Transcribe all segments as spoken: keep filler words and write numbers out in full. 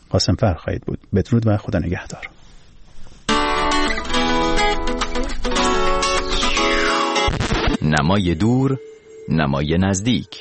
قاسم فرخ بود. بدرود و خدا نگهدار. نمای دور، نمای نزدیک.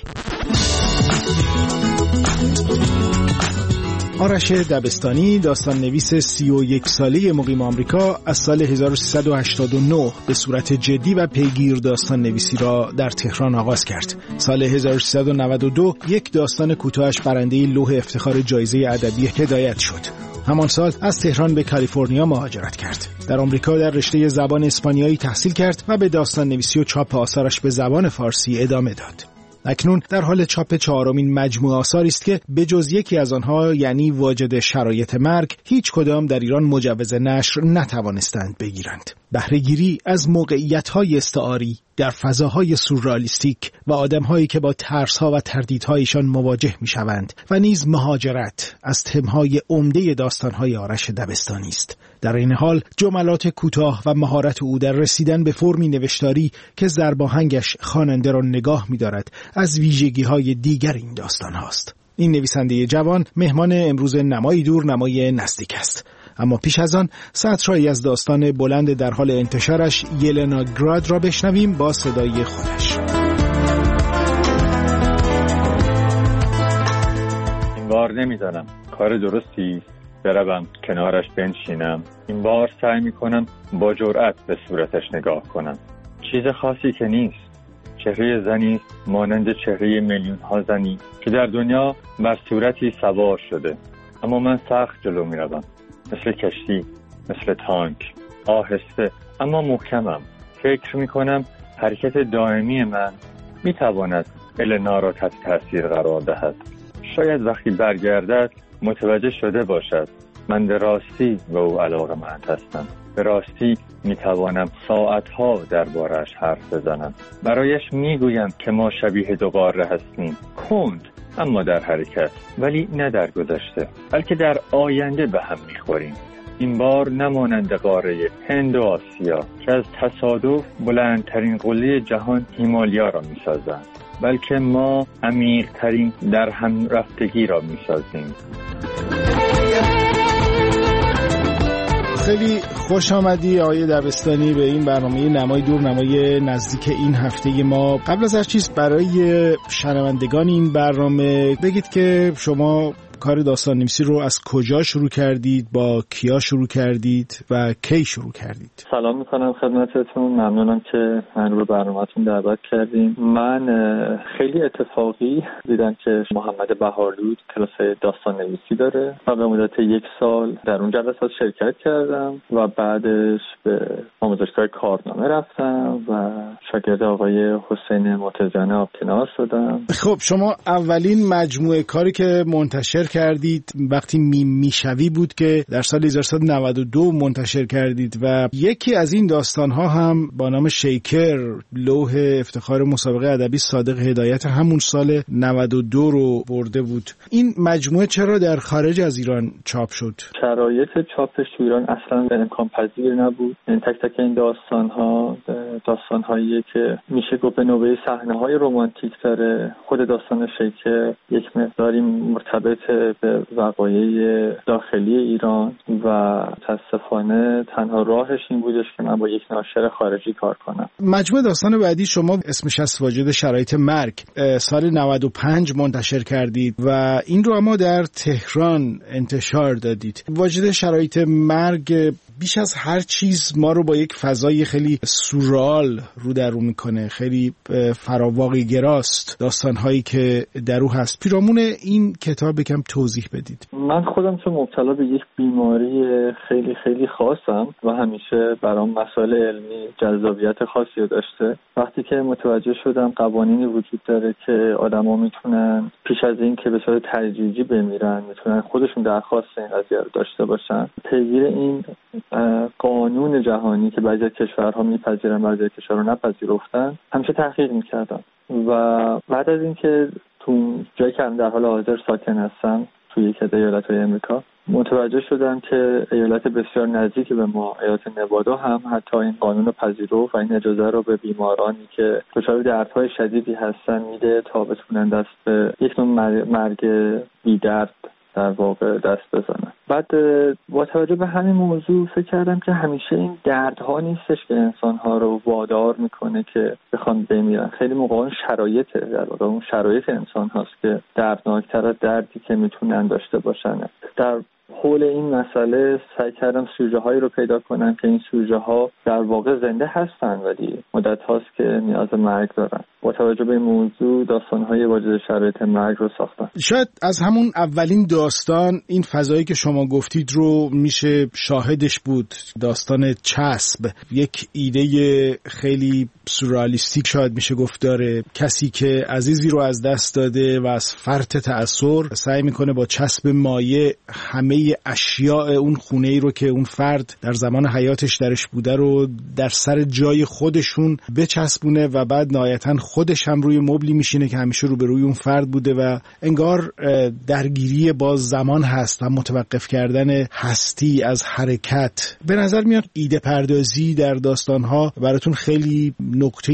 آرش دبستانی، داستان نویس سی و یک ساله مقیم آمریکا، از سال هزار و سیصد و هشتاد و نه به صورت جدی و پیگیر داستان نویسی را در تهران آغاز کرد. سال هزار و سیصد و نود و دو یک داستان کوتاهش برنده لوح افتخار جایزه ادبی هدایت شد. همان سال از تهران به کالیفرنیا مهاجرت کرد. در آمریکا در رشته زبان اسپانیایی تحصیل کرد و به داستان نویسی و چاپ آثارش به زبان فارسی ادامه داد. اکنون در حال چاپ چهارمین مجموعه آثاری است که به جز یکی از آنها، یعنی واجد شرایط مرگ، هیچ کدام در ایران مجوز نشر نتوانستند بگیرند. بهره‌گیری از موقعیت‌های استعاری در فضاهای سورئالیستیک و آدم‌هایی که با ترس‌ها و تردیدهایشان مواجه می‌شوند و نیز مهاجرت از تم‌های عمده داستان‌های آرش دبستانی است. در این حال جملات کوتاه و مهارت او در رسیدن به فرمی نوشتاری که ضرباهنگش خواننده را نگاه می‌دارد از ویژگی‌های دیگر این داستان هاست. این نویسنده جوان مهمان امروز نمای دور، نمای نزدیک است. اما پیش از آن سطرهایی از داستان بلند در حال انتشارش، یلنا گراد را بشنویم با صدای خودش. این بار نمی‌دانم کار درستی بروم کنارش بنشینم. این بار سعی می‌کنم با جرأت به صورتش نگاه کنم. چیز خاصی که نیست. چهره زنی مانند چهره میلیون ها زنی که در دنیا بر صورتی سوار شده. اما من سخت جلو می‌روم، مثل کشتی، مثل تانک، آهسته اما محکمم. فکر می‌کنم حرکت دائمی من می‌تواند النا را تحت تأثیر قرار دهد. شاید وقتی برگردد متوجه شده باشد من به راستی به او علاقه‌مند هستم. به راستی میتوانم ساعتها درباره‌اش حرف بزنم. برایش میگویم که ما شبیه دو قاره هستیم، کند اما در حرکت، ولی نه در گذشته، بلکه در آینده به هم میخوریم. این بار نمانند قاره هند و آسیا که از تصادف بلندترین قله جهان هیمالیا را میسازند، بلکه ما عمیق‌ترین در هم رفتگی را میسازیم. خیلی خوش آمدی آقای دبستانی به این برنامه نمای دور، نمای نزدیک این هفته ما. قبل از هر چیز برای شنوندگان این برنامه بگید که شما کار داستان نویسی رو از کجا شروع کردید، با کیا شروع کردید و کی شروع کردید؟ سلام میکنم خدمتتون، ممنونم که من رو برنامه‌تون دعوت کردیم. من خیلی اتفاقی دیدم که محمد بهارلود کلاس داستان نویسی داره و به مدت یک سال در اون جلسات شرکت کردم و بعدش به آموزشگاه کارنامه رفتم و شاگرد آقای حسین معتزن آبتینار شدم. خب شما اولین مجموعه کاری که منتشر کردید وقتی میم میشوی بود که در سال هزار و سیصد و نود و دو منتشر کردید و یکی از این داستان‌ها هم با نام شیکر، لوح افتخار مسابقه ادبی صادق هدایت همون سال نود و دو رو برده بود. این مجموعه چرا در خارج از ایران چاپ شد؟ شرایط چاپش تو ایران اصلا امکان پذیر نبود. این تک تک این داستان‌ها داستان‌هایی که میشه گفت به نوبه صحنه‌های رمانتیک داره. خود داستان شیکر یک مقداری مرتبط به وقایع داخلی ایران و متاسفانه تنها راهش این بودش که من با یک ناشر خارجی کار کنم. مجموعه داستان بعدی شما اسمش از واجد شرایط مرگ سال نود و پنج منتشر کردید و این رو اما در تهران انتشار دادید. واجد شرایط مرگ بیش از هر چیز ما رو با یک فضای خیلی سورئال رو در رو میکنه، خیلی فراواقعی گراست داستان‌هایی که در او هست. پیرامون این کتاب یکم توضیح بدید. من خودم چون مبتلا به یک بیماری خیلی خیلی خاصم و همیشه برام مسائل علمی جذابیت خاصی داشته، وقتی که متوجه شدم قوانینی وجود داره که آدما میتونن پیش از این که به صورت تدریجی بمیرن میتونن خودشون درخواست این قضیه رو داشته باشن، پیگیر این قانون جهانی که بعضی از کشورها میپذیرن بعضی از کشورها نپذیرفتن همیشه تحقیق میکردم و بعد از اینکه تو جایی که در حال حاضر ساکن هستم توی یک از ایالت‌های امریکا متوجه شدم که ایالت بسیار نزدیک به ما، ایالت نوادا، هم حتی این قانون پذیرفت و این اجازه رو به بیمارانی که دچار دردهای شدیدی هستن میده تا بتونن دست به یک نوع مرگ بی درد در واقع دست بزنن. بعد با توجه به همین موضوع فکر کردم که همیشه این دردها نیستش که انسانها رو وادار میکنه که بخوان بمیرن. خیلی موقعا شرایطه، در واقع اون شرایط انسان هاست که دردناکتر از دردی که میتونن داشته باشن. در حول این مسئله سعی کردم سوژه هایی رو پیدا کنم که این سوژه ها در واقع زنده هستن ولی مدت هاست که نیاز مرگ دارن. با توجه به این موضوع داستان های واجد شرایط مرگ رو ساختم. شاید از همون اولین داستان این فضایی که شما گفتید رو میشه شاهدش بود. داستان چسب، یک ایده خیلی سورئالیستیک شاید میشه گفت داره. کسی که عزیزی رو از دست داده و از فرط تأثیر سعی میکنه با چسب مایع همه اشیاء اون خونه‌ای رو که اون فرد در زمان حیاتش درش بوده رو در سر جای خودشون بچسبونه و بعد نهایتاً خودش هم روی مبلی میشینه که همیشه رو به روی اون فرد بوده و انگار درگیری با زمان هست و متوقف کردن هستی از حرکت. به نظر میاد ایده پردازی در داستان‌ها براتون خیلی نکته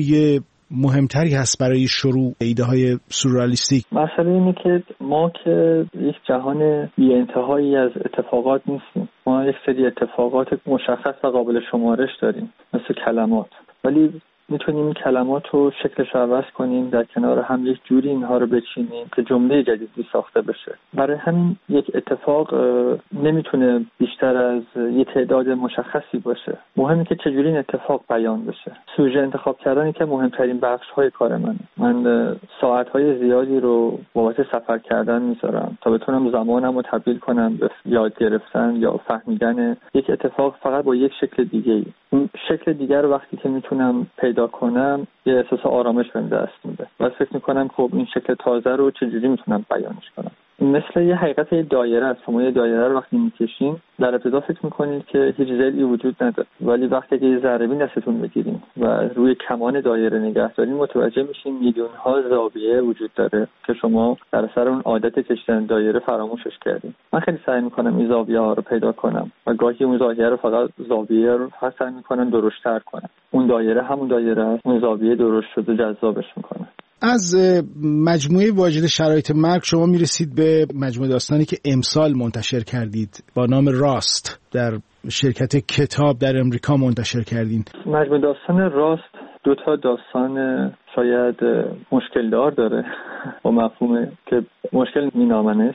مهمتری هست برای شروع ایده های سورئالیستیک. مسئله اینه که ما که یک جهان بی انتهایی از اتفاقات نیستیم. ما یک سری اتفاقات مشخص و قابل شمارش داریم مثل کلمات، ولی میتونیم این کلمات رو شکلش رو عوض کنیم، در کنار هم یک جوری اینها رو بچینیم که جمله جدیدی ساخته بشه. برای همین یک اتفاق نمیتونه بیشتر از یک تعداد مشخصی باشه. مهمه که چجوری این اتفاق بیان بشه. سوژه انتخاب کردن که مهمترین بخش های کار منه. من ساعت های زیادی رو بابت سفر کردن میذارم تا بتونم زمانم رو تبدیل کنم به یاد گرفتن یا فهمیدن یک اتفاق فقط با یک شکل دیگه ای. اون شکل دیگر رو وقتی که میتونم پیدا کنم یه احساس آرامش بهم دست میده و فکر میکنم خب این شکل تازه رو چجوری میتونم بیانش کنم. مثل یه حقیقت یه دایره است. شما یه دایره رو وقتی میکشین در ابتدا فکر میکنید که هیچ ضلعی وجود نداره، ولی وقتی که یه ذره بین دستتون بگیرین و روی کمان دایره نگه دارین متوجه میشین میلیون ها زاویه وجود داره که شما در اثر اون عادت کشیدن دایره فراموشش کردین. من خیلی سعی میکنم این زاویه ها رو پیدا کنم و گاهی اون زاویه رو فقط زاویه رو فقط سعی میکنم درشت‌تر کنم. اون دایره همون دایره است، اون زاویه درشت شده جذابش میکنه. از مجموعه واجد شرایط مرگ شما میرسید به مجموعه داستانی که امسال منتشر کردید با نام راست، در شرکت کتاب در امریکا منتشر کردین. مجموعه داستان راست دو تا داستان شاید مشکل دار داره با مفهوم که مشکل مینامنش.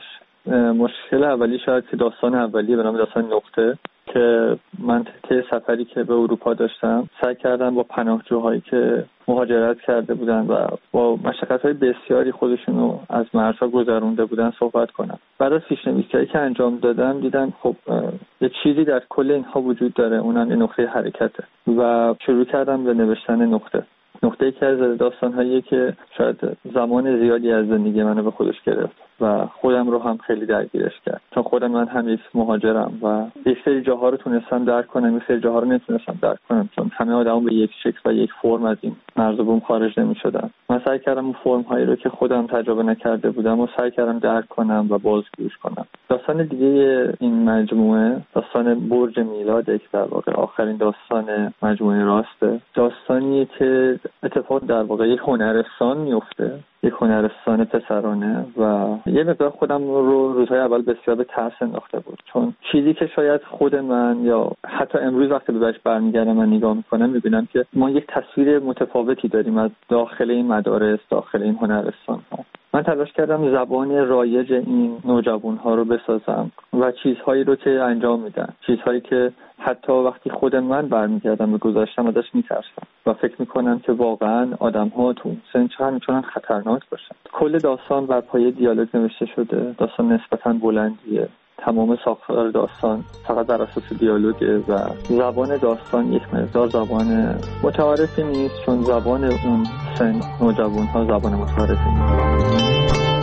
مشکل اولی شاید که داستان اولیه به نام داستان نقطه که من طی سفری که به اروپا داشتم سعی کردم با پناهجوهایی که مهاجرت کرده بودن و با مشقت‌های بسیاری خودشونو از مرزها گذرونده بودن صحبت کنم. بعد از پیش‌نویسی‌هایی که انجام دادم دیدم خب یه چیزی در کل اینها وجود داره، اونم یه نقطه حرکته و شروع کردم به نوشتن نقطه. نقطه‌ای که از داستان‌هایی که شاید زمان زیادی از زندگی منو به خودش گرفت و خودم رو هم خیلی درگیرش کرد، چون خودم من هم یک مهاجرم و یک سری جاها رو تونستم درک کنم، یک سری جاها رو نتونستم درک کنم، چون همه آدما به یک شکل و یک فرم از این مرز و بوم خارج نمی‌شدن. من سعی کردم اون فرم‌هایی رو که خودم تجربه نکرده بودم و سعی کردم درک کنم و بازگوش کنم. داستان دیگه این مجموعه داستان برج میلاد که در واقع آخرین داستان مجموعه راسته. داستانیه که اتفاق در واقع یک هنرستان میفته، یک هنرستان پسرانه و یه مقدار خودم رو روزهای اول بسیار به ترس انداخته بود، چون چیزی که شاید خود من یا حتی امروز وقتی به بهش برمیگردم من نگاه میکنم میبینم که ما یک تصویر متفاوتی داریم از داخل این مدارس، داخل این هنرستان ها. من تلاش کردم زبان رایج این نوجوان ها رو بسازم و چیزهایی رو که انجام میدن، چیزهایی که حتی وقتی خود من برمیگردم به گذشتم ازش میترسم و فکر میکنم که واقعا آدم ها تو سن چقدر میتونن خطرناک باشن. کل داستان بر پایه دیالوگ نوشته شده، داستان نسبتاً بلندیه، تمام ساختار داستان فقط بر اساس دیالوگه و زبان داستان یک مقدار زبان متعارفی نیست، چون زبان اون سن نوجوان ها زبان متعارفی نیست.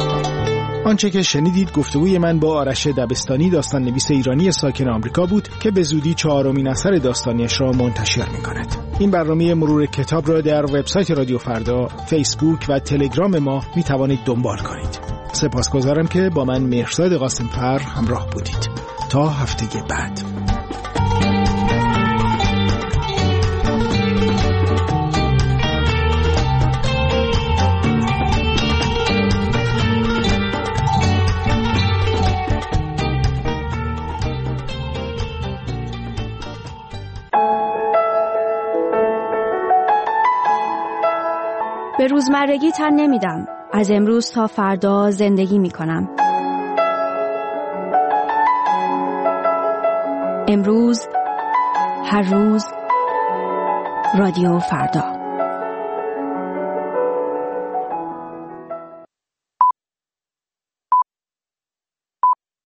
آنچه که شنیدید گفتگوی من با آرش دبستانی، داستان نویس ایرانی ساکن آمریکا بود که به زودی چهارمین اثر داستانیش را منتشر می‌کند. این برنامه مرور کتاب را در وبسایت رادیو فردا، فیسبوک و تلگرام ما می‌توانید دنبال کنید. سپاسگزارم که با من مهرزاد قاسم‌فر همراه بودید. تا هفته بعد. به روزمرگی تن نمیدم. از امروز تا فردا زندگی میکنم. امروز، هر روز، رادیو فردا.